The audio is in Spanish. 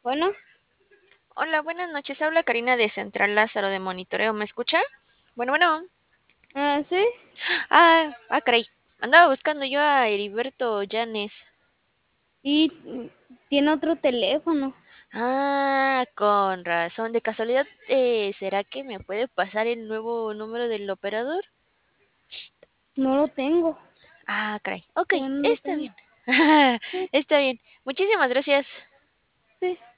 Bueno, Hola, buenas noches. Habla Karina de Central Lázaro de Monitoreo. ¿Me escucha? Bueno. sí, Caray. Andaba buscando yo a Heriberto Llanes. y tiene otro teléfono. Con razón. De casualidad, ¿será que me puede pasar el nuevo número del operador? No lo tengo. Caray. Ok, Ya no lo está tengo. bien. Sí, Está bien. Muchísimas gracias. sí.